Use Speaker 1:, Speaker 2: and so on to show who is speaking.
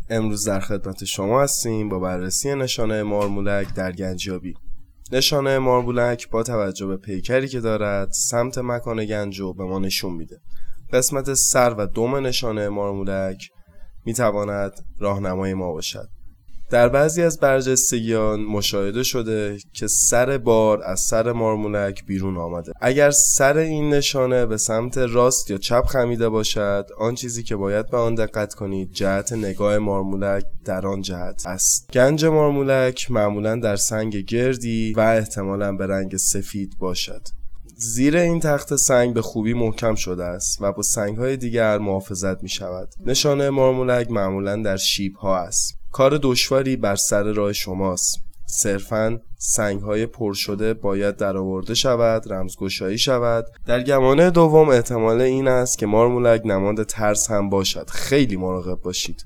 Speaker 1: امروز در خدمت شما هستیم با بررسی نشانه مارمولک در گنجیابی. نشانه مارمولک با توجه به پیکری که دارد سمت مکان گنج رو به ما نشون میده. قسمت سر و دم نشانه مارمولک میتواند راهنمای ما باشد. در بعضی از برجستگیان مشاهده شده که سر بار از سر مارمولک بیرون آمده. اگر سر این نشانه به سمت راست یا چپ خمیده باشد، آن چیزی که باید به آن دقت کنید جهت نگاه مارمولک در آن جهت است. گنج مارمولک معمولا در سنگ گردی و احتمالاً به رنگ سفید باشد. زیر این تخت سنگ به خوبی محکم شده است و با سنگ‌های دیگر محافظت می‌شود. نشانه مارمولک معمولاً در شیب‌ها است. کار دشواری بر سر راه شماست. صرفاً سنگ‌های پر شده باید درآورده شود، رمزگشایی شود. در گمانه دوم احتمال این است که مارمولک نماد ترس هم باشد. خیلی مراقب باشید.